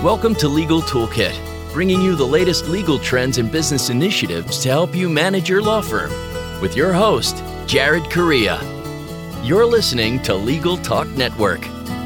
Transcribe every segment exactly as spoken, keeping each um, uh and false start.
Welcome to Legal Toolkit, bringing you the latest legal trends and business initiatives to help you manage your law firm. With your host, Jared Correia. You're listening to Legal Talk Network.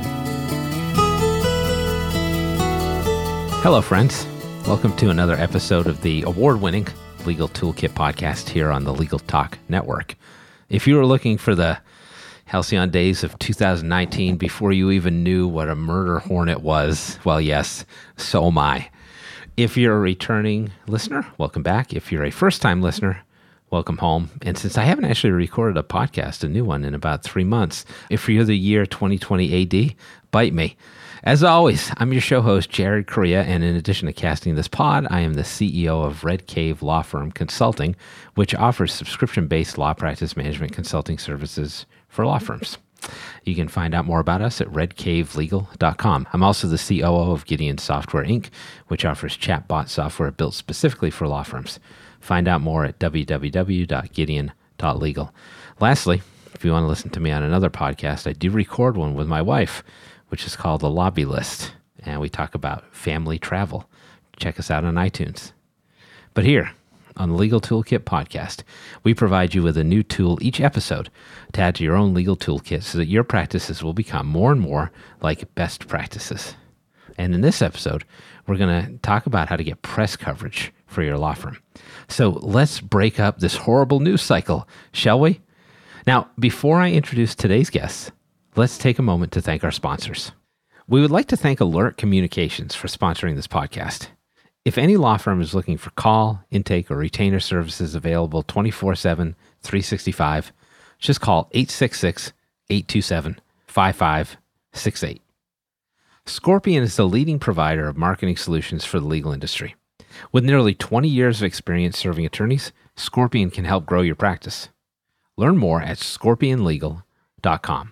Hello, friends. Welcome to another episode of the award-winning Legal Toolkit podcast here on the Legal Talk Network. If you were looking for the halcyon days of two thousand nineteen before you even knew what a murder hornet was, well, yes, so am I. If you're a returning listener, welcome back. If you're a first-time listener, welcome home. And since I haven't actually recorded a podcast, a new one, in about three months, if you're the year twenty twenty A D, bite me. As always, I'm your show host, Jared Correia, and in addition to casting this pod, I am the C E O of Red Cave Law Firm Consulting, which offers subscription-based law practice management consulting services for law firms. You can find out more about us at red cave legal dot com. I'm also the C O O of Gideon Software, Incorporated, which offers chatbot software built specifically for law firms. Find out more at w w w dot gideon dot legal. Lastly, if you want to listen to me on another podcast, I do record one with my wife, which is called The Lobby List, and we talk about family travel. Check us out on iTunes. But here, on the Legal Toolkit podcast, we provide you with a new tool each episode to add to your own legal toolkit so that your practices will become more and more like best practices. And in this episode, we're going to talk about how to get press coverage for your law firm. So let's break up this horrible news cycle, shall we? Now, before I introduce today's guests, let's take a moment to thank our sponsors. We would like to thank Alert Communications for sponsoring this podcast. If any law firm is looking for call, intake, or retainer services available twenty-four seven, three sixty-five, just call eight six six, eight two seven, five five six eight. Scorpion is the leading provider of marketing solutions for the legal industry. With nearly twenty years of experience serving attorneys, Scorpion can help grow your practice. Learn more at scorpion legal dot com.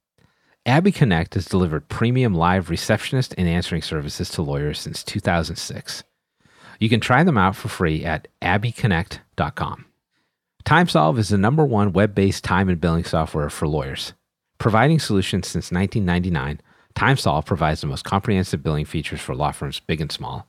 Abby Connect has delivered premium live receptionist and answering services to lawyers since two thousand six. You can try them out for free at abby connect dot com. TimeSolve is the number one web-based time and billing software for lawyers. Providing solutions since nineteen ninety-nine, TimeSolve provides the most comprehensive billing features for law firms big and small.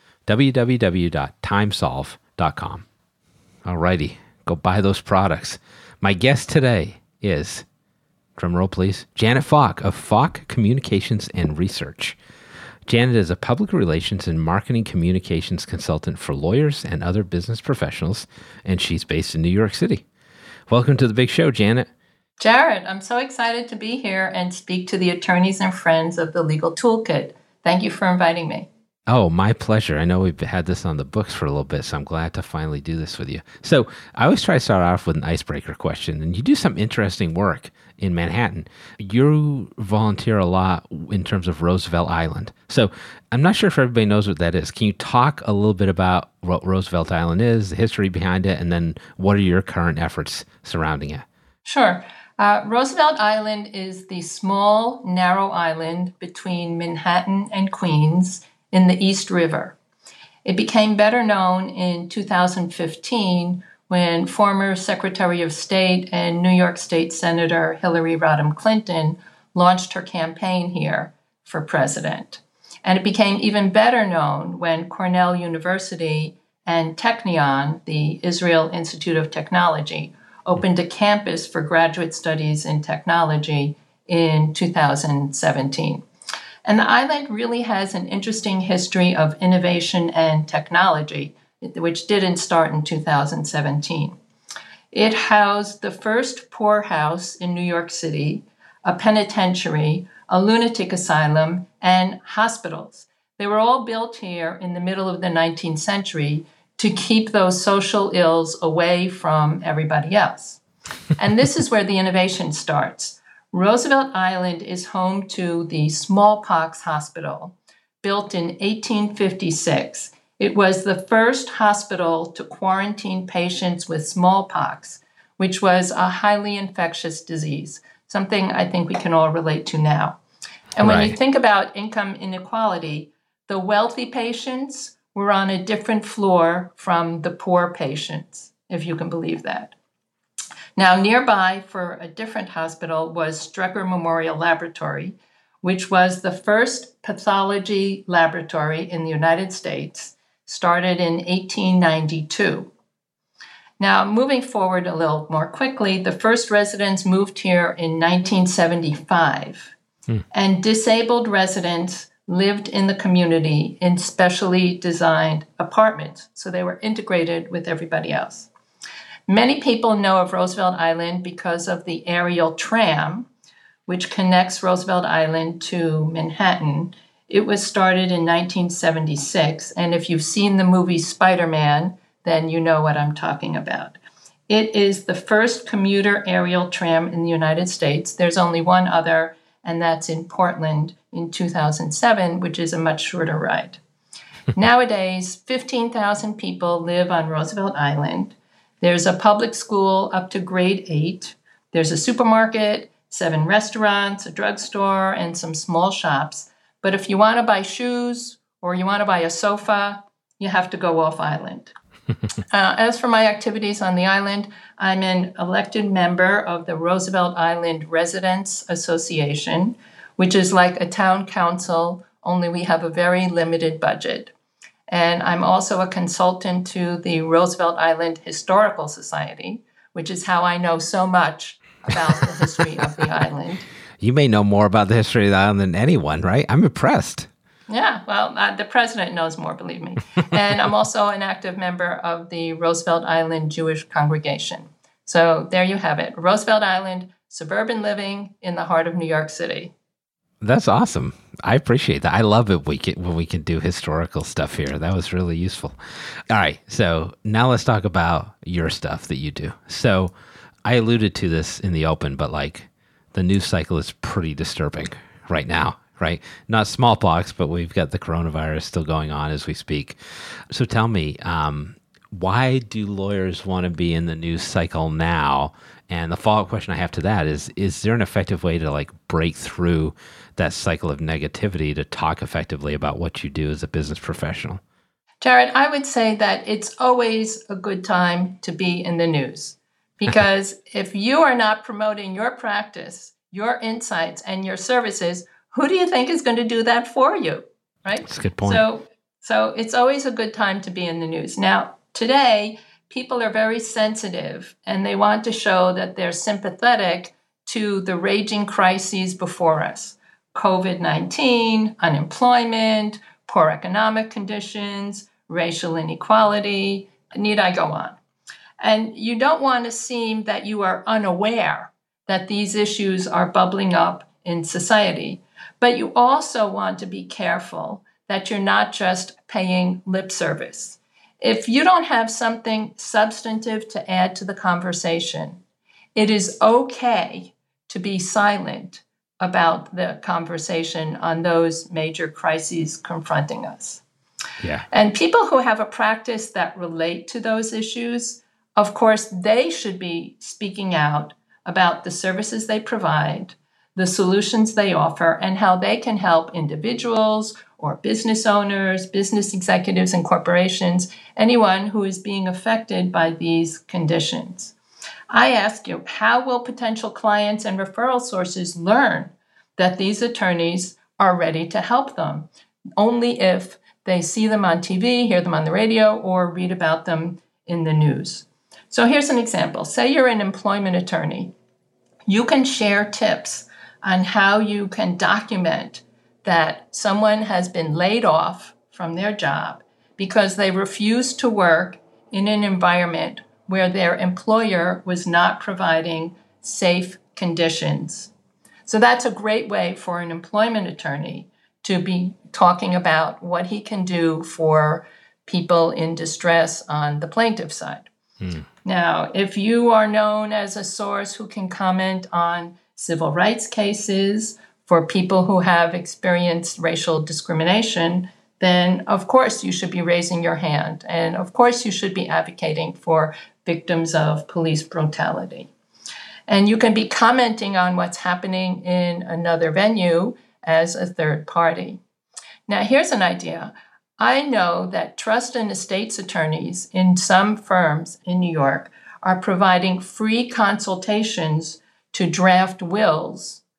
w w w dot timesolve dot com. Alrighty, go buy those products. My guest today is, drum roll please, Janet Falk of Falk Communications and Research. Janet is a public relations and marketing communications consultant for lawyers and other business professionals, and she's based in New York City. Welcome to the big show, Janet. Jared, I'm so excited to be here and speak to the attorneys and friends of the Legal Toolkit. Thank you for inviting me. Oh, my pleasure. I know we've had this on the books for a little bit, so I'm glad to finally do this with you. So I always try to start off with an icebreaker question, and you do some interesting work in Manhattan. You volunteer a lot in terms of Roosevelt Island. So I'm not sure if everybody knows what that is. Can you talk a little bit about what Roosevelt Island is, the history behind it, and then what are your current efforts surrounding it? Sure. Uh, Roosevelt Island is the small, narrow island between Manhattan and Queens in the East River. It became better known in two thousand fifteen when former Secretary of State and New York State Senator Hillary Rodham Clinton launched her campaign here for president. And it became even better known when Cornell University and Technion, the Israel Institute of Technology, opened a campus for graduate studies in technology in two thousand seventeen. And the island really has an interesting history of innovation and technology, which didn't start in two thousand seventeen. It housed the first poorhouse in New York City, a penitentiary, a lunatic asylum, and hospitals. They were all built here in the middle of the nineteenth century to keep those social ills away from everybody else. And this is where the innovation starts. Roosevelt Island is home to the Smallpox Hospital, built in eighteen fifty-six. It was the first hospital to quarantine patients with smallpox, which was a highly infectious disease, something I think we can all relate to now. And when right. you think about income inequality, the wealthy patients were on a different floor from the poor patients, if you can believe that. Now, nearby for a different hospital was Strecker Memorial Laboratory, which was the first pathology laboratory in the United States, started in eighteen ninety-two. Now, moving forward a little more quickly, the first residents moved here in nineteen seventy-five, hmm. and disabled residents lived in the community in specially designed apartments, so they were integrated with everybody else. Many people know of Roosevelt Island because of the aerial tram, which connects Roosevelt Island to Manhattan. It was started in nineteen seventy-six, and if you've seen the movie Spider-Man, then you know what I'm talking about. It is the first commuter aerial tram in the United States. There's only one other, and that's in Portland in two thousand seven, which is a much shorter ride. Nowadays, fifteen thousand people live on Roosevelt Island. There's a public school up to grade eight. There's a supermarket, seven restaurants, a drugstore, and some small shops. But if you want to buy shoes or you want to buy a sofa, you have to go off island. uh, as for my activities on the island, I'm an elected member of the Roosevelt Island Residents Association, which is like a town council, only we have a very limited budget. And I'm also a consultant to the Roosevelt Island Historical Society, which is how I know so much about the history of the island. You may know more about the history of the island than anyone, right? I'm impressed. Yeah, well, uh, the president knows more, believe me. And I'm also an active member of the Roosevelt Island Jewish Congregation. So there you have it. Roosevelt Island, suburban living in the heart of New York City. That's awesome. I appreciate that. I love it we can, when we can do historical stuff here. That was really useful. All right, so now let's talk about your stuff that you do. So I alluded to this in the open, but like the news cycle is pretty disturbing right now. Right? Not smallpox, but we've got the coronavirus still going on as we speak. So tell me, um, why do lawyers want to be in the news cycle now? And the follow-up question I have to that is, is there an effective way to like break through that cycle of negativity to talk effectively about what you do as a business professional? Jared, I would say that it's always a good time to be in the news, because if you are not promoting your practice, your insights, and your services, who do you think is going to do that for you, right? That's a good point. So, so it's always a good time to be in the news. Now, today, people are very sensitive, and they want to show that they're sympathetic to the raging crises before us. covid nineteen, unemployment, poor economic conditions, racial inequality, need I go on? And you don't want to seem that you are unaware that these issues are bubbling up in society. But you also want to be careful that you're not just paying lip service. If you don't have something substantive to add to the conversation, it is okay to be silent about the conversation on those major crises confronting us. Yeah. And people who have a practice that relate to those issues, of course, they should be speaking out about the services they provide, the solutions they offer, and how they can help individuals or business owners, business executives and corporations, anyone who is being affected by these conditions. I ask you, how will potential clients and referral sources learn that these attorneys are ready to help them? Only if they see them on T V, hear them on the radio, or read about them in the news. So here's an example. Say you're an employment attorney. You can share tips on how you can document that someone has been laid off from their job because they refused to work in an environment where their employer was not providing safe conditions. So that's a great way for an employment attorney to be talking about what he can do for people in distress on the plaintiff side. Hmm. Now, if you are known as a source who can comment on civil rights cases for people who have experienced racial discrimination, then of course you should be raising your hand. And of course you should be advocating for victims of police brutality. And you can be commenting on what's happening in another venue as a third party. Now, here's an idea. I know that trust and estates attorneys in some firms in New York are providing free consultations to draft wills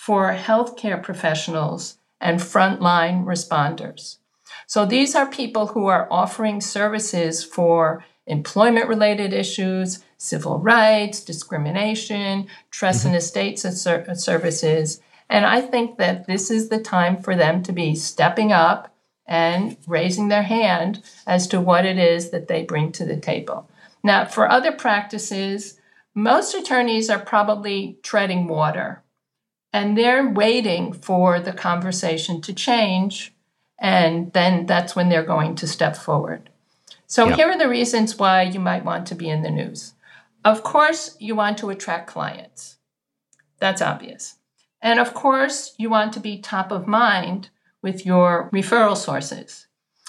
for healthcare professionals and frontline responders. So these are people who are offering services for employment-related issues, civil rights, discrimination, trust mm-hmm. and estates services. And I think that this is the time for them to be stepping up and raising their hand as to what it is that they bring to the table. Now, for other practices, most attorneys are probably treading water, and they're waiting for the conversation to change, and then that's when they're going to step forward. So yep. Here are the reasons why you might want to be in the news. Of course, you want to attract clients. That's obvious. And of course, you want to be top of mind with your referral sources.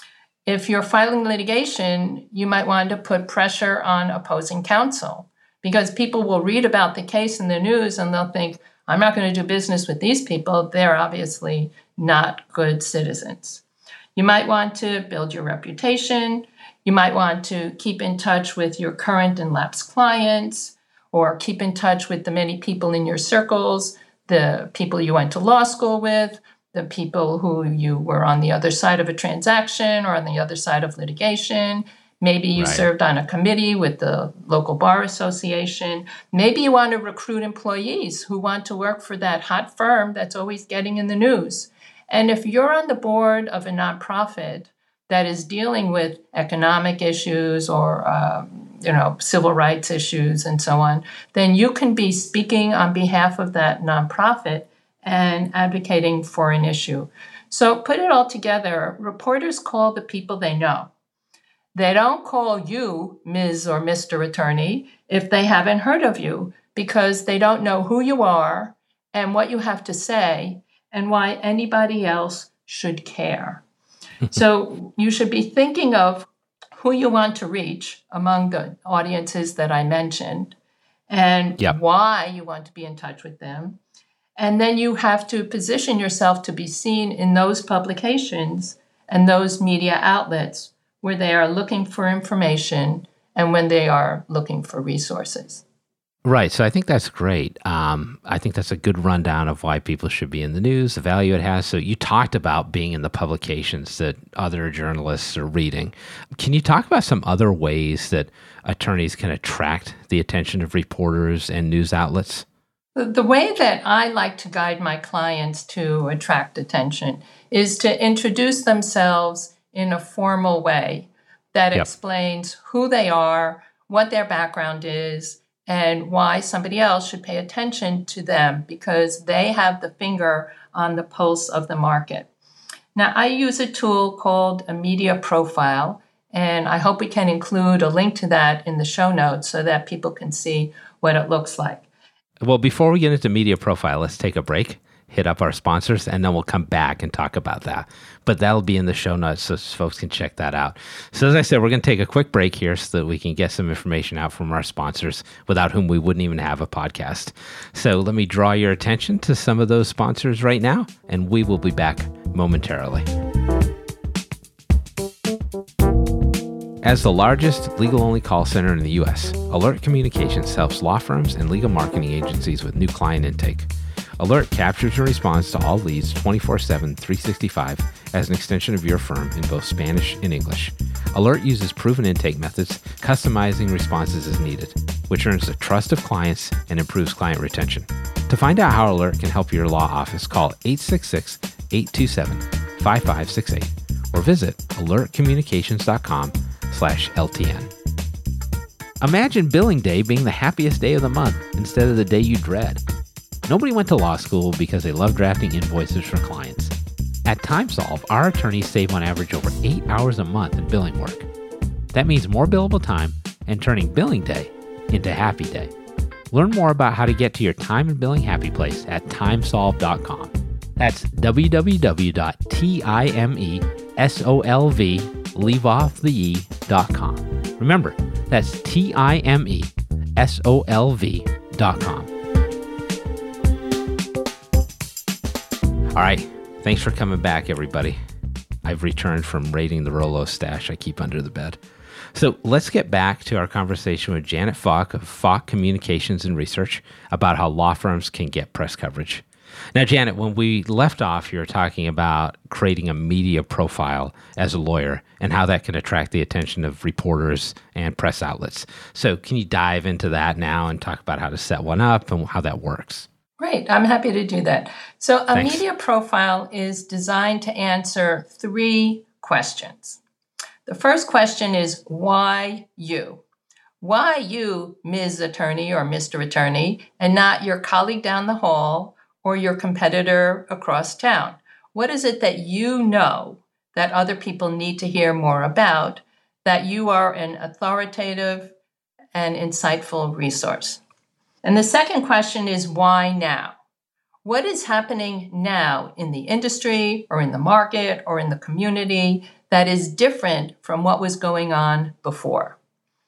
If you're filing litigation, you might want to put pressure on opposing counsel, because people will read about the case in the news and they'll think, I'm not going to do business with these people. They're obviously not good citizens. You might want to build your reputation. You might want to keep in touch with your current and lapsed clients, or keep in touch with the many people in your circles, the people you went to law school with, the people who you were on the other side of a transaction or on the other side of litigation. Maybe you right. served on a committee with the local bar association. Maybe you want to recruit employees who want to work for that hot firm that's always getting in the news. And if you're on the board of a nonprofit that is dealing with economic issues or um, you know, civil rights issues and so on, then you can be speaking on behalf of that nonprofit and advocating for an issue. So put it all together, reporters call the people they know. They don't call you Miz or Mister Attorney if they haven't heard of you, because they don't know who you are and what you have to say and why anybody else should care. So you should be thinking of who you want to reach among the audiences that I mentioned and yep. why you want to be in touch with them. And then you have to position yourself to be seen in those publications and those media outlets where they are looking for information and when they are looking for resources. Right. So I think that's great. Um, I think that's a good rundown of why people should be in the news, the value it has. So you talked about being in the publications that other journalists are reading. Can you talk about some other ways that attorneys can attract the attention of reporters and news outlets? The way that I like to guide my clients to attract attention is to introduce themselves in a formal way that yep. explains who they are, what their background is, and why somebody else should pay attention to them, because they have the finger on the pulse of the market. Now, I use a tool called a media profile, and I hope we can include a link to that in the show notes so that people can see what it looks like. Well, before we get into media profile, let's take a break, hit up our sponsors, and then we'll come back and talk about that. But that'll be in the show notes so folks can check that out. So as I said, we're going to take a quick break here so that we can get some information out from our sponsors, without whom we wouldn't even have a podcast. So let me draw your attention to some of those sponsors right now, and we will be back momentarily. As the largest legal-only call center in the U S, Alert Communications helps law firms and legal marketing agencies with new client intake. Alert captures and responds to all leads twenty-four seven, three sixty-five as an extension of your firm in both Spanish and English. Alert uses proven intake methods, customizing responses as needed, which earns the trust of clients and improves client retention. To find out how Alert can help your law office, call eight six six, eight two seven, five five six eight or visit alert communications dot com slash L T N. Imagine billing day being the happiest day of the month instead of the day you dread. Nobody went to law school because they love drafting invoices for clients. At TimeSolve, our attorneys save on average over eight hours a month in billing work. That means more billable time and turning billing day into happy day. Learn more about how to get to your time and billing happy place at timesolve dot com. That's w w w dot timesolv, leave off the E, dot com. Remember, that's timesolv dot com. All right, thanks for coming back, everybody. I've returned from raiding the Rolo stash I keep under the bed. So let's get back to our conversation with Janet Falk of Falk Communications and Research about how law firms can get press coverage. Now, Janet, when we left off, you were talking about creating a media profile as a lawyer and how that can attract the attention of reporters and press outlets. So can you dive into that now and talk about how to set one up and how that works? Great. I'm happy to do that. So a Thanks. media profile is designed to answer three questions. The first question is, why you? Why you, Miz Attorney or Mister Attorney, and not your colleague down the hall or your competitor across town? What is it that you know that other people need to hear more about, that you are an authoritative and insightful resource? And the second question is, why now? What is happening now in the industry or in the market or in the community that is different from what was going on before?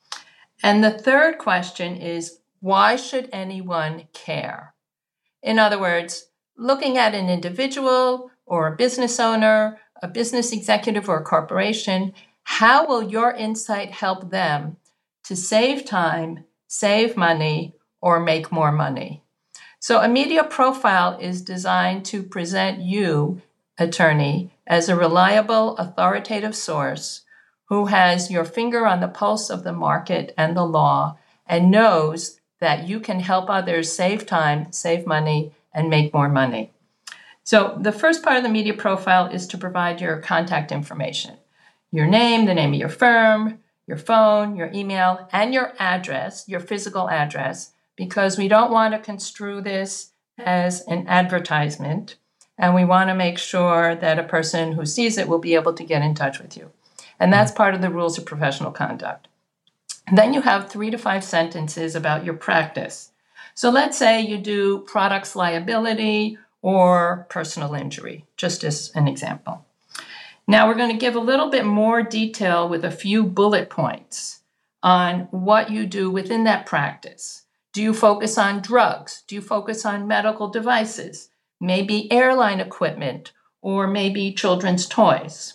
And the third question is, why should anyone care? In other words, looking at an individual or a business owner, a business executive or a corporation, how will your insight help them to save time, save money, or make more money? So a media profile is designed to present you, attorney, as a reliable, authoritative source who has your finger on the pulse of the market and the law and knows that you can help others save time, save money, and make more money. So the first part of the media profile is to provide your contact information, your name, the name of your firm, your phone, your email, and your address, your physical address, because we don't want to construe this as an advertisement, and we want to make sure that a person who sees it will be able to get in touch with you. And that's part of the rules of professional conduct. And then you have three to five sentences about your practice. So let's say you do products liability or personal injury, just as an example. Now we're going to give a little bit more detail with a few bullet points on what you do within that practice. Do you focus on drugs? Do you focus on medical devices? Maybe airline equipment, or maybe children's toys.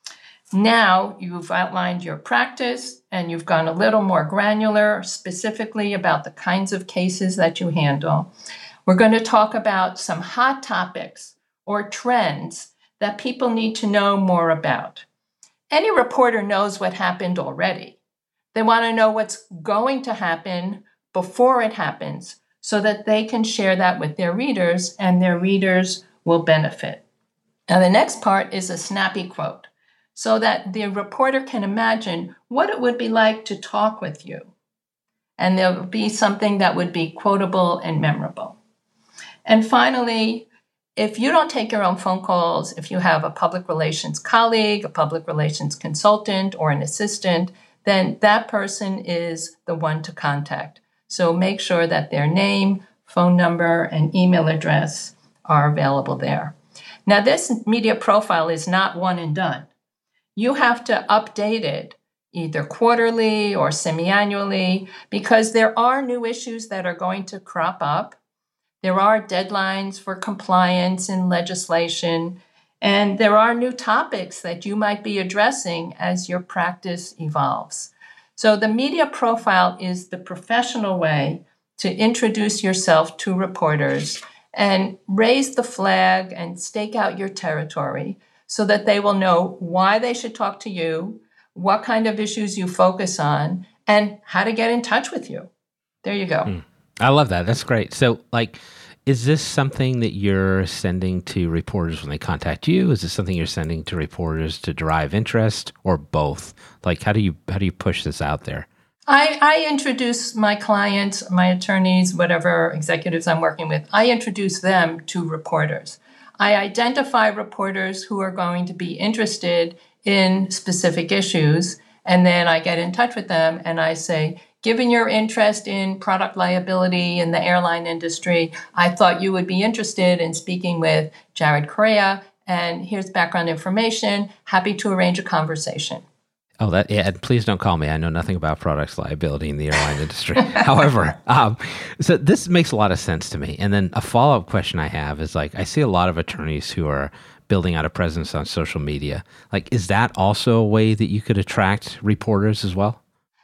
Now you've outlined your practice and you've gone a little more granular, specifically about the kinds of cases that you handle. We're going to talk about some hot topics or trends that people need to know more about. Any reporter knows what happened already. They want to know what's going to happen before it happens so that they can share that with their readers and their readers will benefit. Now, the next part is a snappy quote so that the reporter can imagine what it would be like to talk with you. And there'll be something that would be quotable and memorable. And finally, if you don't take your own phone calls, if you have a public relations colleague, a public relations consultant, or an assistant, then that person is the one to contact. So make sure that their name, phone number, and email address are available there. Now, this media profile is not one and done. You have to update it either quarterly or semi-annually because there are new issues that are going to crop up. There are deadlines for compliance and legislation, and there are new topics that you might be addressing as your practice evolves. So the media profile is the professional way to introduce yourself to reporters and raise the flag and stake out your territory so that they will know why they should talk to you, what kind of issues you focus on, and how to get in touch with you. There you go. Mm. I love that. That's great. So, like, is this something that you're sending to reporters when they contact you? Is this something you're sending to reporters to derive interest, or both? Like, how do you how do you push this out there? I, I introduce my clients, my attorneys, whatever executives I'm working with, I introduce them to reporters. I identify reporters who are going to be interested in specific issues, and then I get in touch with them and I say, given your interest in product liability in the airline industry, I thought you would be interested in speaking with Jared Correia, and here's background information. Happy to arrange a conversation. Oh, that yeah. Please don't call me. I know nothing about products liability in the airline industry. However, um, so this makes a lot of sense to me. And then a follow-up question I have is like, I see a lot of attorneys who are building out a presence on social media. Like, is that also a way that you could attract reporters as well?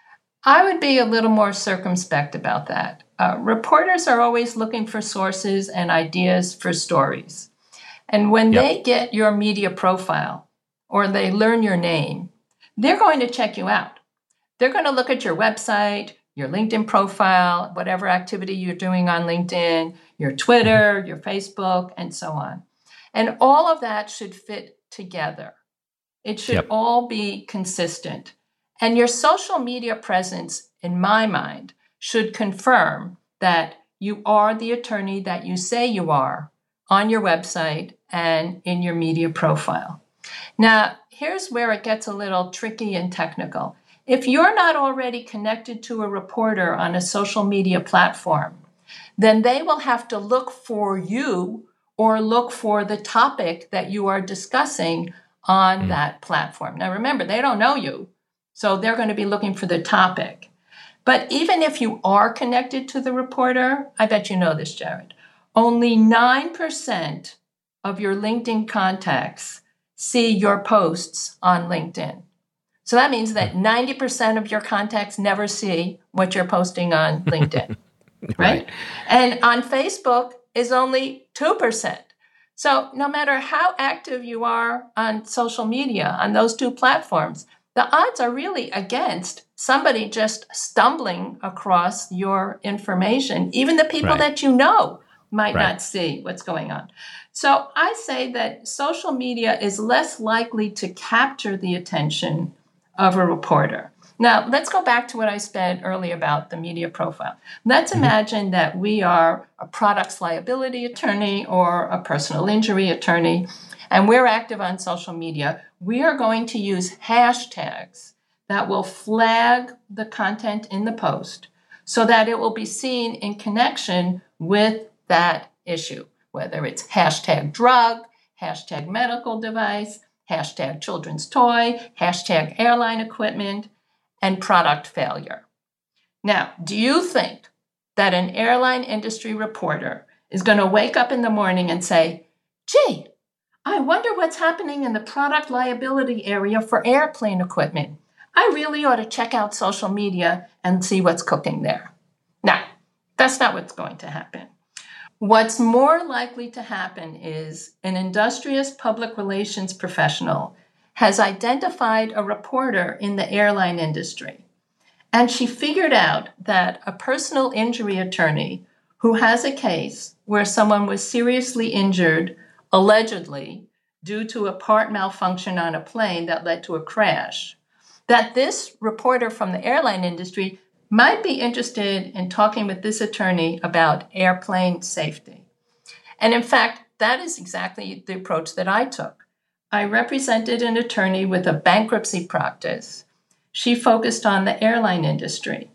I would be a little more circumspect about that. Uh, reporters are always looking for sources and ideas for stories. And when yep. they get your media profile or they learn your name, they're going to check you out. They're going to look at your website, your LinkedIn profile, whatever activity you're doing on LinkedIn, your Twitter, your Facebook, and so on. And all of that should fit together. It should yep. all be consistent. And your social media presence, in my mind, should confirm that you are the attorney that you say you are on your website and in your media profile. Now, here's where it gets a little tricky and technical. If you're not already connected to a reporter on a social media platform, then they will have to look for you or look for the topic that you are discussing on mm. that platform. Now, remember, they don't know you, so they're going to be looking for the topic. But even if you are connected to the reporter, I bet you know this, Jared, only nine percent of your LinkedIn contacts see your posts on LinkedIn. So that means that ninety percent of your contacts never see what you're posting on LinkedIn, right? right? And on Facebook is only two percent. So no matter how active you are on social media, on those two platforms, the odds are really against somebody just stumbling across your information. Even the people right. that you know might right. not see what's going on. So I say that social media is less likely to capture the attention of a reporter. Now, let's go back to what I said earlier about the media profile. Let's mm-hmm. imagine that we are a products liability attorney or a personal injury attorney, and we're active on social media. We are going to use hashtags that will flag the content in the post so that it will be seen in connection with that issue, whether it's hashtag drug, hashtag medical device, hashtag children's toy, hashtag airline equipment, and product failure. Now, do you think that an airline industry reporter is going to wake up in the morning and say, gee, I wonder what's happening in the product liability area for airplane equipment. I really ought to check out social media and see what's cooking there. Now, that's not what's going to happen. What's more likely to happen is an industrious public relations professional has identified a reporter in the airline industry, and she figured out that a personal injury attorney who has a case where someone was seriously injured, allegedly, due to a part malfunction on a plane that led to a crash, that this reporter from the airline industry might be interested in talking with this attorney about airplane safety. And in fact, that is exactly the approach that I took. I represented an attorney with a bankruptcy practice. She focused on the airline industry.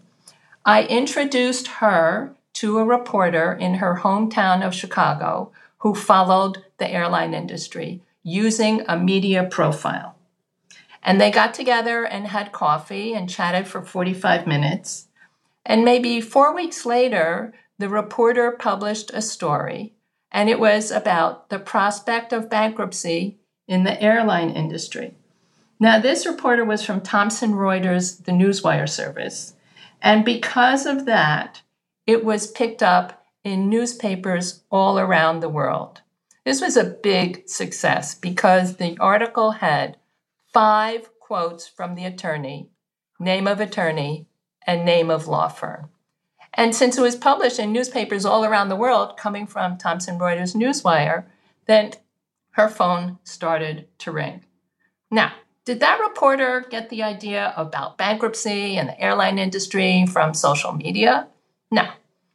I introduced her to a reporter in her hometown of Chicago who followed the airline industry using a media profile. And they got together and had coffee and chatted for forty-five minutes. And maybe four weeks later, the reporter published a story, and it was about the prospect of bankruptcy in the airline industry. Now, this reporter was from Thomson Reuters, the Newswire service. And because of that, it was picked up in newspapers all around the world. This was a big success because the article had five quotes from the attorney, name of attorney, and name of law firm. And since it was published in newspapers all around the world, coming from Thomson Reuters Newswire, then her phone started to ring. Now, did that reporter get the idea about bankruptcy and the airline industry from social media? No.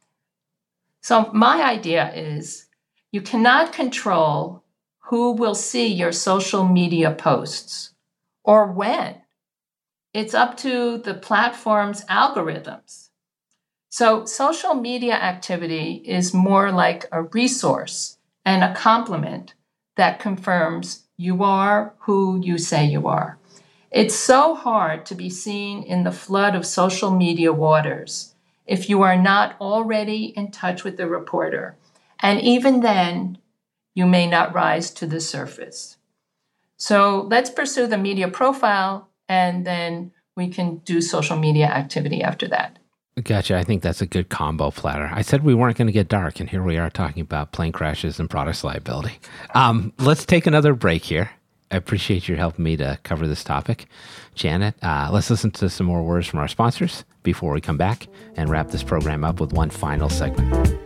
So my idea is you cannot control who will see your social media posts or when. It's up to the platform's algorithms. So social media activity is more like a resource and a complement that confirms you are who you say you are. It's so hard to be seen in the flood of social media waters if you are not already in touch with the reporter. And even then, you may not rise to the surface. So let's pursue the media profile, and then we can do social media activity after that. Gotcha. I think that's a good combo platter. I said we weren't going to get dark, and here we are talking about plane crashes and products liability. Um, let's take another break here. I appreciate your helping me to cover this topic. Janet, uh, let's listen to some more words from our sponsors before we come back and wrap this program up with one final segment.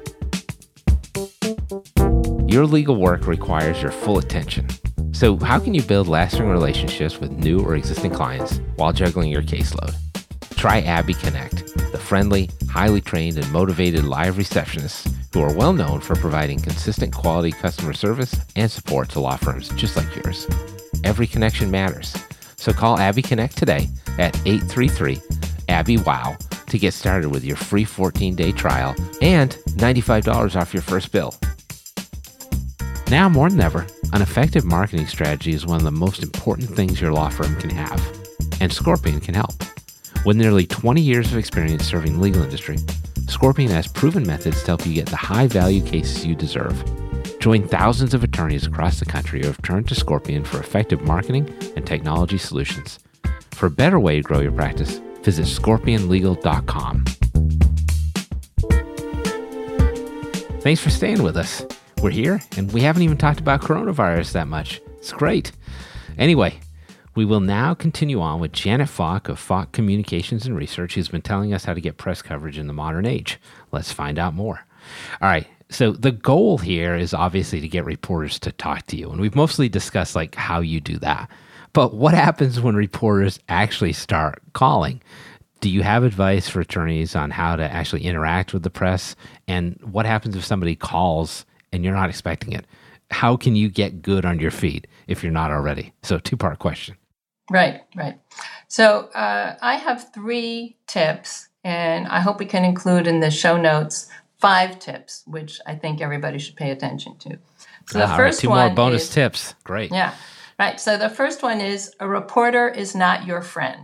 Your legal work requires your full attention. So how can you build lasting relationships with new or existing clients while juggling your caseload? Try Abby Connect, the friendly, highly trained, and motivated live receptionists who are well known for providing consistent quality customer service and support to law firms just like yours. Every connection matters. So call Abby Connect today at eight three three, A B B Y, W O W to get started with your free fourteen-day trial and ninety-five dollars off your first bill. Now more than ever, an effective marketing strategy is one of the most important things your law firm can have, and Scorpion can help. With nearly twenty years of experience serving the legal industry, Scorpion has proven methods to help you get the high-value cases you deserve. Join thousands of attorneys across the country who have turned to Scorpion for effective marketing and technology solutions. For a better way to grow your practice, visit scorpion legal dot com. Thanks for staying with us. We're here, and we haven't even talked about coronavirus that much. It's great. Anyway, we will now continue on with Janet Falk of Falk Communications and Research, who's been telling us how to get press coverage in the modern age. Let's find out more. All right. So the goal here is obviously to get reporters to talk to you. And we've mostly discussed like how you do that. But what happens when reporters actually start calling? Do you have advice for attorneys on how to actually interact with the press? And what happens if somebody calls and you're not expecting it? How can you get good on your feet if you're not already? So two-part question. Right, right. So uh, I have three tips, and I hope we can include in the show notes five tips, which I think everybody should pay attention to. So the All first right, two one more bonus is, tips. Great. Yeah, right. So the first one is a reporter is not your friend.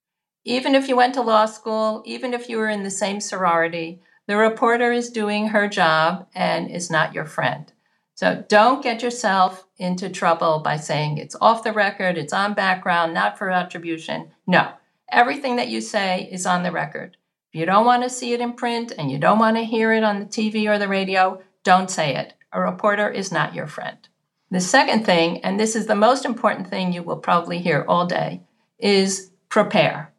Even if you went to law school, even if you were in the same sorority, the reporter is doing her job and is not your friend. So don't get yourself into trouble by saying it's off the record, it's on background, not for attribution. No, everything that you say is on the record. If you don't want to see it in print and you don't want to hear it on the T V or the radio, don't say it. A reporter is not your friend. The second thing, and this is the most important thing you will probably hear all day, is prepare.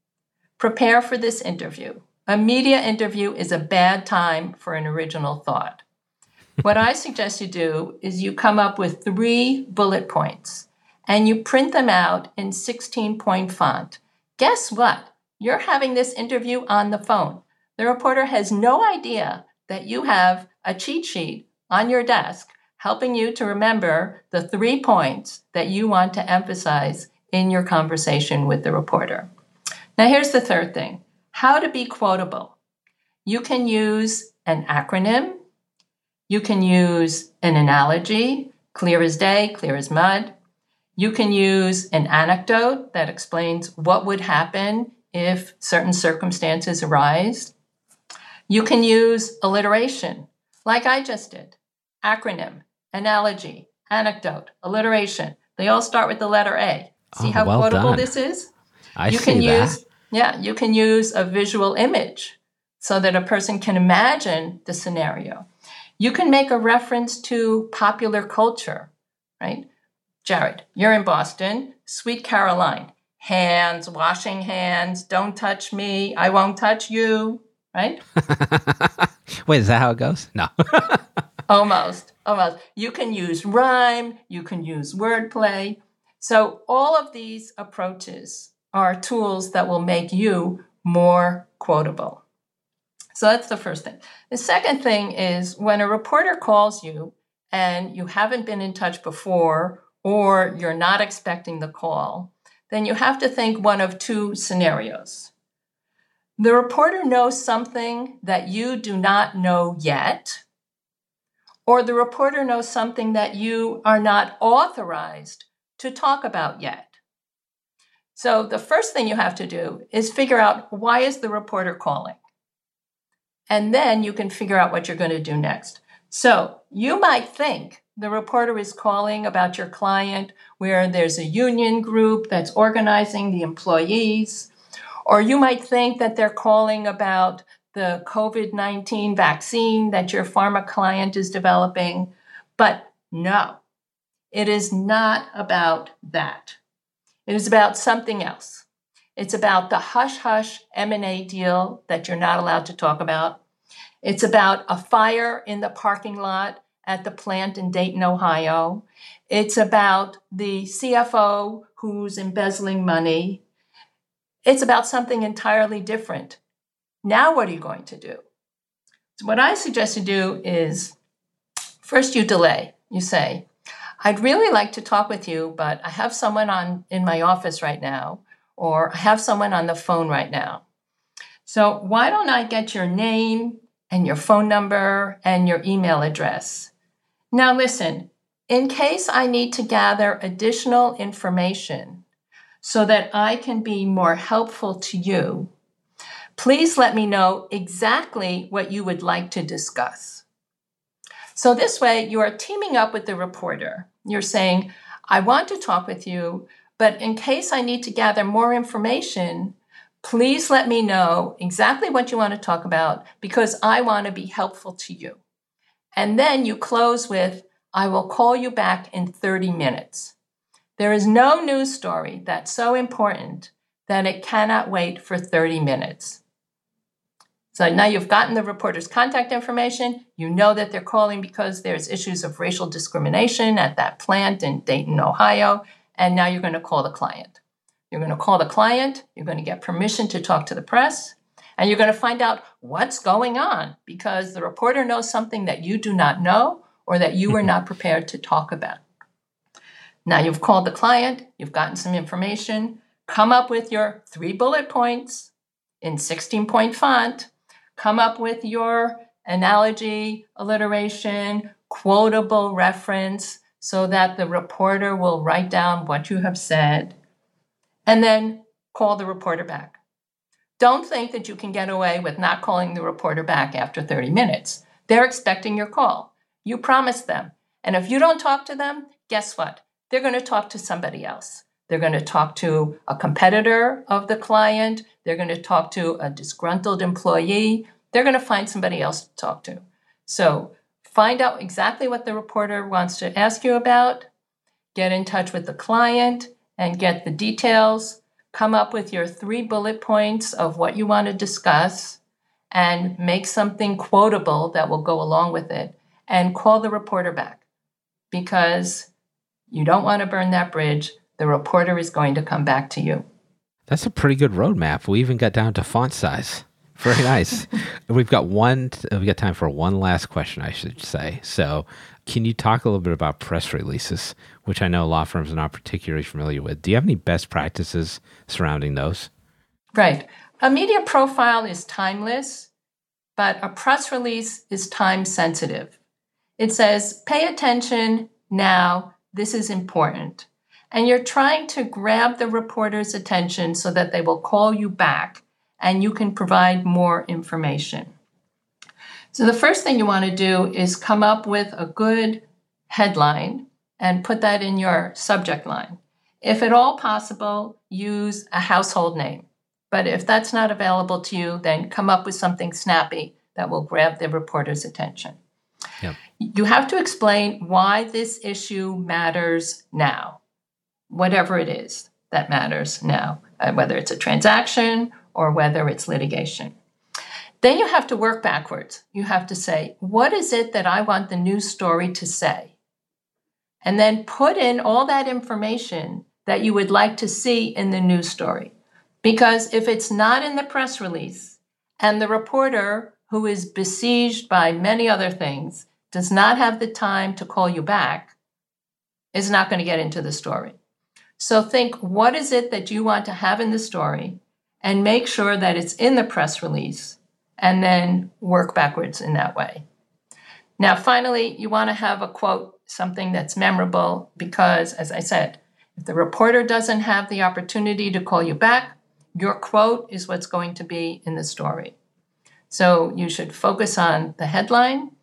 Prepare for this interview. A media interview is a bad time for an original thought. What I suggest you do is you come up with three bullet points and you print them out in sixteen-point font. Guess what? You're having this interview on the phone. The reporter has no idea that you have a cheat sheet on your desk helping you to remember the three points that you want to emphasize in your conversation with the reporter. Now, here's the third thing. How to be quotable. You can use an acronym. You can use an analogy, clear as day, clear as mud. You can use an anecdote that explains what would happen if certain circumstances arise. You can use alliteration, like I just did. Acronym, analogy, anecdote, alliteration. They all start with the letter A. See oh, how well quotable done. this is? I you see can that. use, yeah, you can use a visual image so that a person can imagine the scenario. You can make a reference to popular culture, right? Jared, you're in Boston, Sweet Caroline, hands, washing hands, don't touch me, I won't touch you, right? Wait, is that how it goes? No. Almost, almost. You can use rhyme, you can use wordplay. So all of these approaches are tools that will make you more quotable. So that's the first thing. The second thing is when a reporter calls you and you haven't been in touch before or you're not expecting the call, then you have to think one of two scenarios. The reporter knows something that you do not know yet, or the reporter knows something that you are not authorized to talk about yet. So the first thing you have to do is figure out why is the reporter calling? And then you can figure out what you're going to do next. So you might think the reporter is calling about your client where there's a union group that's organizing the employees, or you might think that they're calling about the COVID nineteen vaccine that your pharma client is developing. But no, it is not about that. It is about something else. It's about the hush-hush M and A deal that you're not allowed to talk about. It's about a fire in the parking lot at the plant in Dayton, Ohio. It's about the C F O who's embezzling money. It's about something entirely different. Now what are you going to do? So what I suggest you do is, first you delay. You say, I'd really like to talk with you, but I have someone on in my office right now, or I have someone on the phone right now. So why don't I get your name and your phone number and your email address? Now listen, in case I need to gather additional information so that I can be more helpful to you, please let me know exactly what you would like to discuss. So this way you are teaming up with the reporter. You're saying, I want to talk with you, but in case I need to gather more information, please let me know exactly what you want to talk about because I want to be helpful to you. And then you close with, I will call you back in thirty minutes. There is no news story that's so important that it cannot wait for thirty minutes. So now you've gotten the reporter's contact information. You know that they're calling because there's issues of racial discrimination at that plant in Dayton, Ohio. And now you're going to call the client. You're going to call the client. You're going to get permission to talk to the press. And you're going to find out what's going on because the reporter knows something that you do not know or that you were not prepared to talk about. Now you've called the client. You've gotten some information. Come up with your three bullet points in sixteen-point font. Come up with your analogy, alliteration, quotable reference so that the reporter will write down what you have said, and then call the reporter back. Don't think that you can get away with not calling the reporter back after thirty minutes. They're expecting your call. You promised them. And if you don't talk to them, guess what? They're going to talk to somebody else. They're going to talk to a competitor of the client. They're going to talk to a disgruntled employee. They're going to find somebody else to talk to. So find out exactly what the reporter wants to ask you about. Get in touch with the client and get the details. Come up with your three bullet points of what you want to discuss and make something quotable that will go along with it. And call the reporter back because you don't want to burn that bridge. The reporter is going to come back to you. That's a pretty good roadmap. We even got down to font size. Very nice. We've got one, we've got time for one last question, I should say. So can you talk a little bit about press releases, which I know law firms are not particularly familiar with? Do you have any best practices surrounding those? Right. A media profile is timeless, but a press release is time sensitive. It says, pay attention now, this is important. And you're trying to grab the reporter's attention so that they will call you back and you can provide more information. So the first thing you want to do is come up with a good headline and put that in your subject line. If at all possible, use a household name. But if that's not available to you, then come up with something snappy that will grab the reporter's attention. Yep. You have to explain why this issue matters now, whatever it is that matters now, uh, whether it's a transaction or whether it's litigation. Then you have to work backwards. You have to say, what is it that I want the news story to say? And then put in all that information that you would like to see in the news story. Because if it's not in the press release and the reporter, who is besieged by many other things, does not have the time to call you back, is not going to get into the story. So think, what is it that you want to have in the story, and make sure that it's in the press release, and then work backwards in that way. Now, finally, you want to have a quote, something that's memorable, because, as I said, if the reporter doesn't have the opportunity to call you back, your quote is what's going to be in the story. So you should focus on the headline.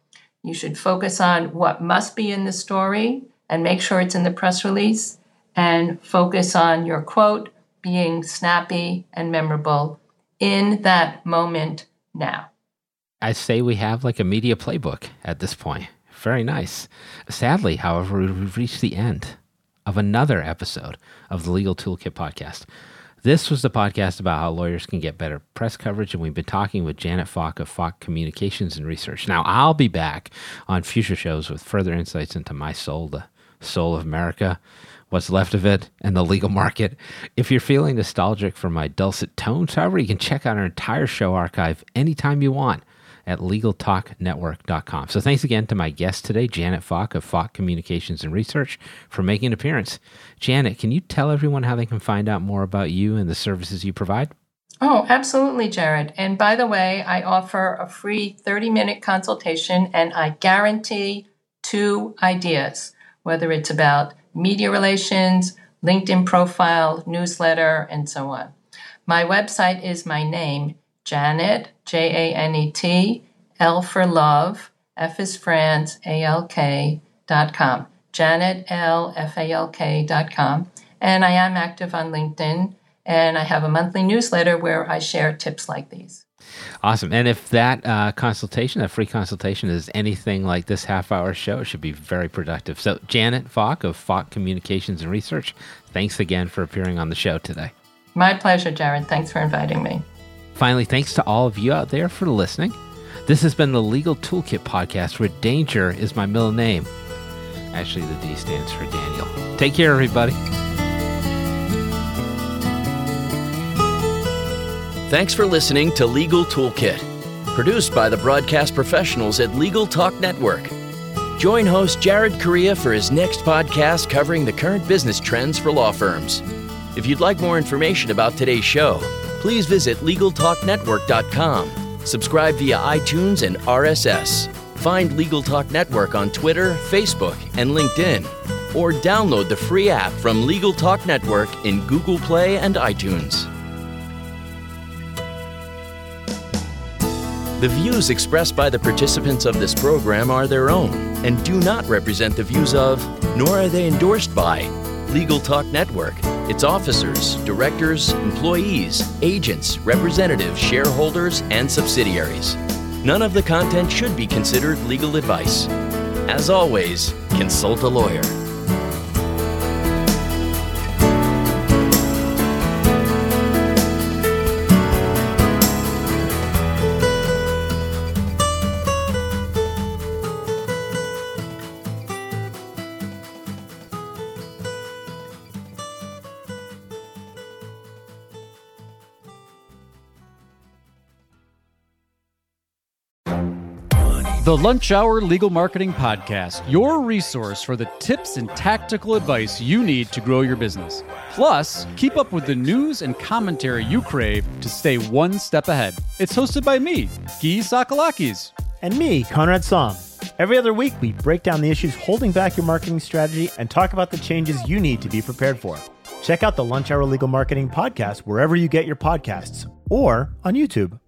You should focus on what must be in the story and make sure it's in the press release, and focus on your quote being snappy and memorable in that moment now. I say we have like a media playbook at this point. Very nice. Sadly, however, we've reached the end of another episode of the Legal Toolkit podcast. This was the podcast about how lawyers can get better press coverage, and we've been talking with Janet Falk of Falk Communications and Research. Now, I'll be back on future shows with further insights into my soul, the soul of America, what's left of it, and the legal market. If you're feeling nostalgic for my dulcet tones, however, you can check out our entire show archive anytime you want at legal talk network dot com. So thanks again to my guest today, Janet Falk of Falk Communications and Research, for making an appearance. Janet, can you tell everyone how they can find out more about you and the services you provide? Oh, absolutely, Jared. And by the way, I offer a free thirty-minute consultation, and I guarantee two ideas, whether it's about media relations, LinkedIn profile, newsletter, and so on. My website is my name, Janet, J A N E T, L for love, F is France, A L K dot com. Janet L F A L K dot com. And I am active on LinkedIn, and I have a monthly newsletter where I share tips like these. Awesome. And if that uh, consultation, that free consultation is anything like this half-hour show, it should be very productive. So Janet Falk of Falk Communications and Research, thanks again for appearing on the show today. My pleasure, Jared. Thanks for inviting me. Finally, thanks to all of you out there for listening. This has been the Legal Toolkit podcast, where danger is my middle name. Actually, the D stands for Daniel. Take care, everybody. Thanks for listening to Legal Toolkit, produced by the broadcast professionals at Legal Talk Network. Join host Jared Correia for his next podcast covering the current business trends for law firms. If you'd like more information about today's show, please visit legal talk network dot com. Subscribe via iTunes and R S S. Find Legal Talk Network on Twitter, Facebook, and LinkedIn. Or download the free app from Legal Talk Network in Google Play and iTunes. The views expressed by the participants of this program are their own and do not represent the views of, nor are they endorsed by, Legal Talk Network, its officers, directors, employees, agents, representatives, shareholders, and subsidiaries. None of the content should be considered legal advice. As always, consult a lawyer. The Lunch Hour Legal Marketing Podcast, your resource for the tips and tactical advice you need to grow your business. Plus, keep up with the news and commentary you crave to stay one step ahead. It's hosted by me, Guy Sakalakis. And me, Conrad Som. Every other week, we break down the issues holding back your marketing strategy and talk about the changes you need to be prepared for. Check out the Lunch Hour Legal Marketing Podcast wherever you get your podcasts or on YouTube.